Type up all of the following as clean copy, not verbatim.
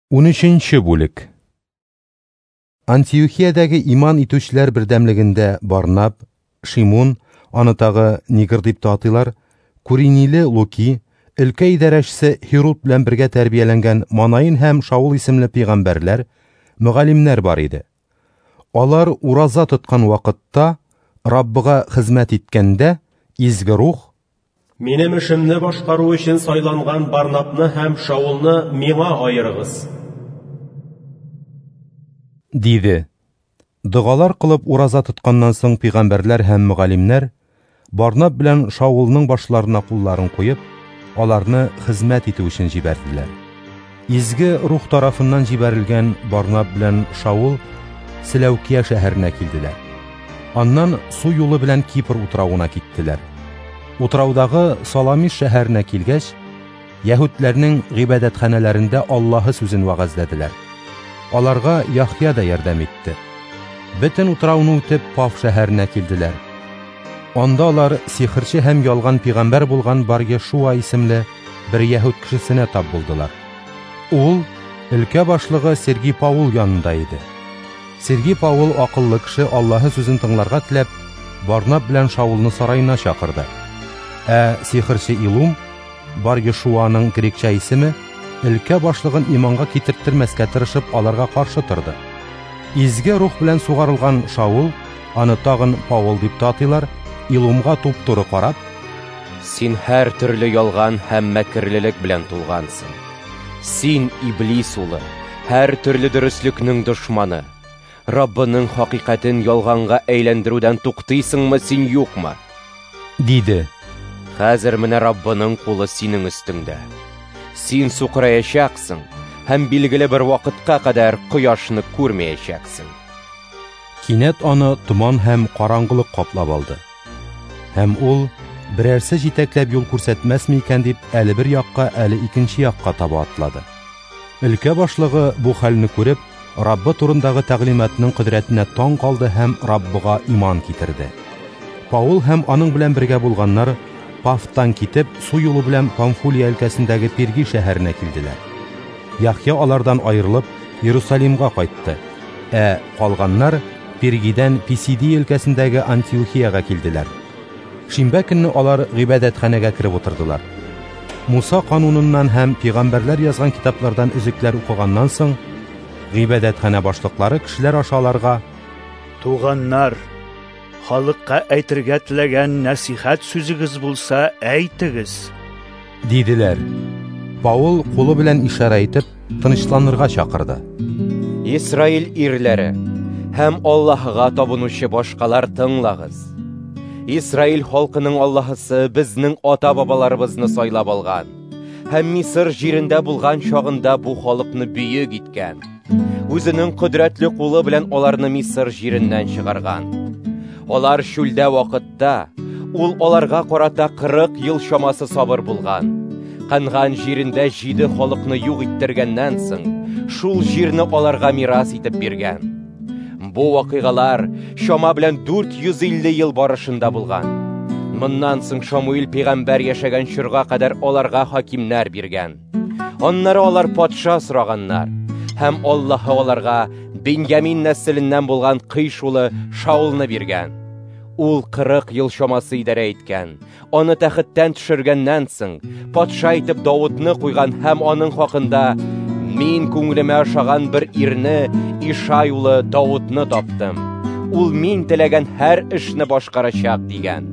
13-нче бүлек. Антиохиядәге иман итүчеләр бердәмлегендә Барнаб, Шимон, аны тагы Нигр дип татыйлар, Куриниле Луки, өлкә идарәчесе Хирут белән бергә тәрбияләнгән Манаин һәм Шаул исемле пәйгамбәрләр, мөгаллимнәр бар иде. Алар ураза тоткан вакытта, Раббыга хезмәт иткәндә, изге рух: «Минем эшемне башкару өчен сайланган Барнабны һәм Шаулны миңа аерыгыз», диде. Дұғалар кылып ураза тотканнан соң пәйгамбәрләр һәм мөгаллимнәр Барнаб белән Шаулның башларына кулларын куеп, аларны хезмәт итү өчен җибәрделәр. Изге рух тарафыннан җибәрелгән Барнаб белән Шаул Селәүкия шәһәренә килделәр. Аннан су юлы белән Кипр утрауына киттеләр. Утраудағы Саламис шәһәренә килгәч, яһүдләрнең гыйбадәтханәләрендә Аллаһы сүзен вәгазьләделәр. Аларга Яхья да ярдәм итте. Бөтен утрауны үтеп Паф шәһәренә килделәр. Анда алар сихерче һәм ялган пәйгамбәр булган Бар-Йешуа исемле бер яһүд кешесенә тап булдылар. Ул өлкә башлыгы Сергий Паул янында иде. Сергий Паул акыллы кеше Аллаһы сүзен тыңларга теләп, Барнаб белән Шаулны сарайына чакырды. Сихерче Илум, Бар-Йешуаның грекча исеме, өлкә башлыгын иманга китертермәскә тырышып аларга каршы торды. Изге рух белән сугарылган Шаул, аны тагын Паул дип татыйлар, Илумга туп-туры карап: «Син һәр төрле ялган һәм мәкерлелек белән тулгансың. Син иблис улы, һәр төрле дөреслекнең дошманы. Раббының хакыйкатен ялганга әйләндерүдән туктыйсыңмы син юкмы?» диде. «Хәзер менә Раббының кулы синең өстеңдә. Син сукраячаксың һәм билгеле бер вакытка кадәр кояшны күрмәячәксең». Кинәт аны томан һәм караңгылык каплап алды. Һәм ул берәрсе җитәкләп юл күрсәтмәсме икән дип, әле бер якка, әле икенче якка таба атлады. Өлкә башлыгы бу хәлне күреп, Раббы турындагы тәгълиматның кодрәтенә таң калды һәм Раббыга иман китерде. Паул һәм аның белән бергә булганнар Пафтан китеп, су юлы белән Памфулия өлкәсендәге Перги шәһәренә килделәр. Яхья алардан аерылып Иерусалимга кайтты. Калганнар Пергидән Писидия өлкәсендәге Антиохияга килделәр. Шимбә көнне алар гыйбадәтханәгә кереп утырдылар. Муса кануныннан һәм пәйгамбәрләр язган китаплардан үзекләр укыганнан соң, гыйбадәтханә башлыклары кешеләр ашаларга: «Туганнар, халыкка әйтергә теләгән насихат сүзегез булса, әйтегез», диделәр. Паул кулы белән ишара итеп тынычланырга чакырды. «Исраил ирләре һәм Аллаһыга табынучы башкалар, тыңлагыз. Исраил халкының Аллаһысы безнең ата-бабаларыбызны сайлап алган һәм Мисыр җирендә булган чагында бу халыкны бөек иткән. Үзенең кодрәтле кулы белән аларны Мисыр җиреннән чыгарган. Алар шүлдә вакытта ул аларга карата 40 ел чамасы сабыр булган. Канган җирендә 7 халыкны юк иттергәннән соң, шул җирне аларга мирас итеп биргән. Бу вакыйгалар чама белән 450 ел барышында булган. Моннан соң Шамуил пәйгамбәр яшәгән чорга кадәр аларга хакимнәр биргән. Аннары алар патша сораганнар һәм Аллаһы аларга Беньямин нәселеннән булган Кыш улы Шаулны биргән. Ул 40 ел чамасы идарә иткән. Аны тәхеттән төшергәннән соң, патша итеп Давудны куйган һәм аның хакында: «Мин күңелемә ошаган бер ирне, Ишай улы Давудны таптым. Ул мин теләгән һәр эшне башкарачак» дигән.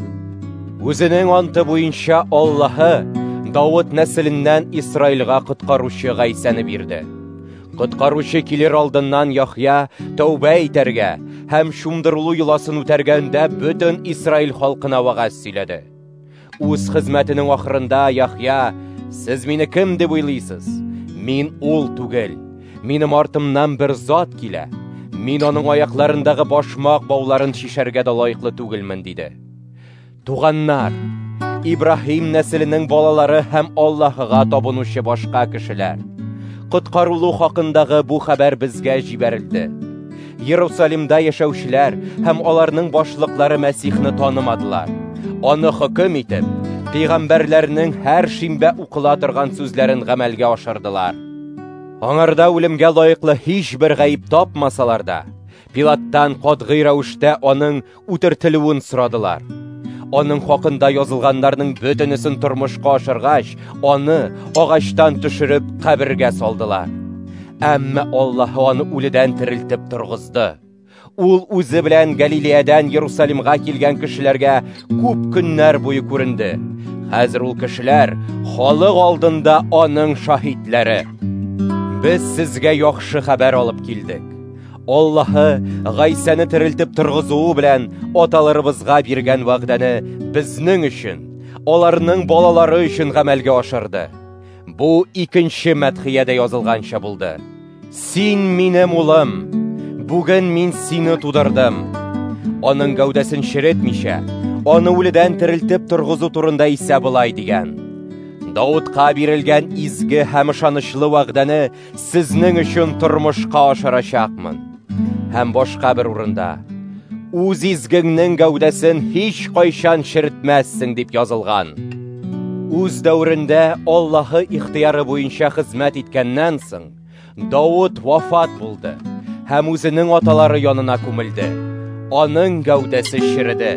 Үзенең анты буенча Аллаһы Давуд нәселеннән Исраилга коткаручы Гайсаны бирде. Коткаручы килер алдыннан Яхья тәүбә итәргә һәм шумдырылу йоласын үтәргәндә бөтен Исраил халкына вагаз сөйләде. Үз хезмәтенең ахырында Яхья: «Сез мине кем дип уйлыйсыз? Мин ул түгел. Минем артымнан бер зат килә. Мин аның аякларындагы башмак бауларын шишәргә дә лаеклы түгелмен», диде. Туганнар, Ибраһим нәселенең балалары һәм Аллаһыга табынучы башка кешеләр, коткарылу хакындагы бу хәбәр безгә җибәрелде. Иерусалимда яшәүчеләр һәм аларның башлыклары Мәсихне танымадылар. Аны хөкем итеп, пәйгамбәрләрнең һәр шимбә укыла торган сүзләрен гамәлгә ашырдылар. Аңарда үлемгә лайыклы һич бер гаип тапмасалар да, Пилаттан катгый рәвештә аның үтертелүен сорадылар. Аның хакында язылганнарның бөтенесен тормышка ашыргач, аны агачтан төшереп кабергә салдылар. Әмма Аллаһ аны үледән терелтеп торгызды. Ул үзе белән Галилеядан Иерусалимга килгән кешеләргә күп көннәр буе күренде. Хәзер ул кешеләр халык алдында аның шаһидләре. Без сезгә яхшы хәбәр алып килдек. Аллаһы Гайсаны терелтеп торгызуы белән аталарыбызга биргән вәгъдәне безнең өчен, аларның балалары өчен гамәлгә ашырды. Бу икенче мәдхиядә язылганча булды. Син минем улым, бүген мин сине тудырдым. Аның гәүдәсен черетмичә, аны үледән терелтеп торгызу турында исә булай дигән. Давудка бирелгән изге һәм ышанычлы вәгъдәне сезнең өчен тормышка ашырачакмын. Һәм башка бер урында: үз изгеңнең гәүдәсен һич кайчан черетмәссең дип язылган. Үз дәврендә Аллаһы ихтыяры буенча хезмәт иткәннән соң, Давуд вафат булды һәм үзенең аталары янына күмелде. Аның гәүдәсе череде.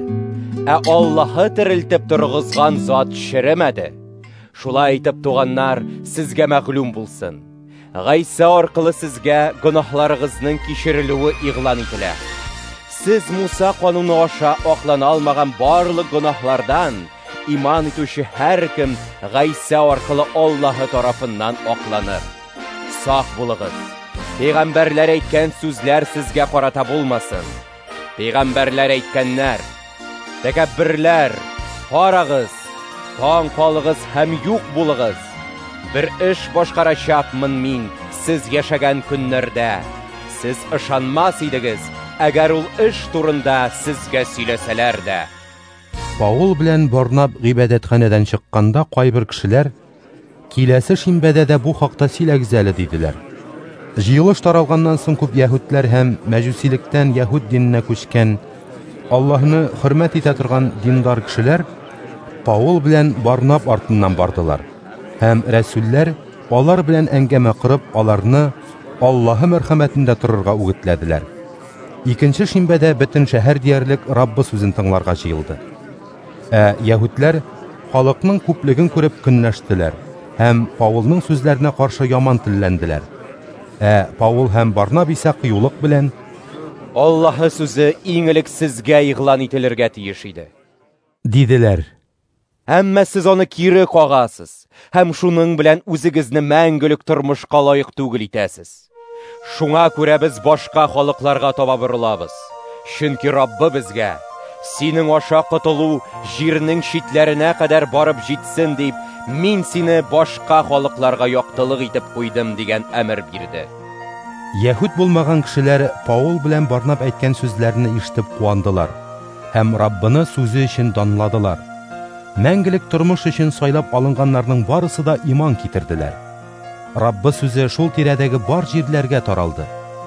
Аллаһы терелтеп торгызган зат черемәде. Шулай итеп, туганнар, сезгә мәгълүм булсын. Гайса аркылы сезгә гөнаһларыгызның кичерелүе игълан ителә. Сез Муса кануны аша аклана алмаган барлык гөнаһлардан иман итүче һәркем Гайса аркылы Аллаһы тарафыннан акланыр. Сак булыгыз. Пәйгамбәрләр әйткән сүзләр сезгә карата булмасын. Пәйгамбәрләр әйткәннәр: тәкәбберләр, карагыз, таң калыгыз һәм юк булыгыз. Бер эш башкарачакмын мин сез яшәгән көннәрдә. Сез ышанмас идегез, әгәр ул эш турында сезгә сөйләсәләр дә. Паул белән Барнаб гыйбадәтханәдән чыкканда кайбер кешеләр киләсе шимбәдә дә бу хакта сөйләгез әле диделәр. Җыелыш таралганнан соң күп яһүдләр һәм мәҗүсилектән яһүд диненә күчкән, Аллаһны хөрмәт итә торган диндар кешеләр Паул белән Барнаб артыннан бардылар. Һәм рәсүлләр алар белән әңгәмә кырып, аларны Аллаһы мәрхәмәтендә торырга үгетләделәр. Икенче шимбәдә бөтен шәһәр диярлек Раббы сүзен тыңларга җыелды. Яһүдләр халыкның күплеген күреп көнләштеләр һәм Паулның сүзләренә каршы яман телләнделәр. Паул һәм Барнаб исә кыюлык белән: Аллаһы сүзе иң элек сезгә игълан ителергә тиеш иде диделәр. Әмма сез аны кире кагасыз һәм шуның белән үзегезне мәңгелек тормышка лаек түгел итәсез. Шуңа күрә без башка халыкларга таба борылабыз. Чөнки Раббы безгә: синең аша котылу җирнең читләренә кадәр барып җитсен дип, мин сине башка халыкларга яктылык итеп куйдым дигән әмер бирде. Яһүд булмаган кешеләр Паул белән Барнаб әйткән сүзләрне ишетеп куандылар һәм Раббыны сүзе өчен данладылар. Мәңгелек тормыш өчен сайлап алынганнарның барысы да иман китерделәр. Раббы сүзе шул тирәдәге бар җирләргә таралды.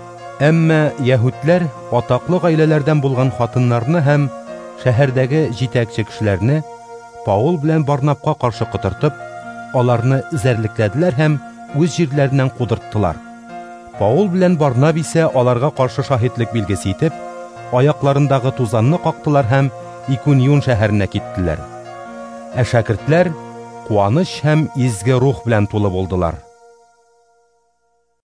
Әмма яһүдләр атаклы гаиләләрдән булган хатыннарны һәм шәһәрдәге җитәкче кешеләрне Паул белән Барнабка каршы котыртып, аларны эзәрлекләделәр һәм үз җирләреннән кудырттылар. Паул белән Барнаб исә аларга каршы шаһитлек билгесе итеп, аякларындагы тузанны кактылар һәм Иконион шәһәренә киттеләр. Шәкертләр куаныч һәм изге рух белән тулы булдылар.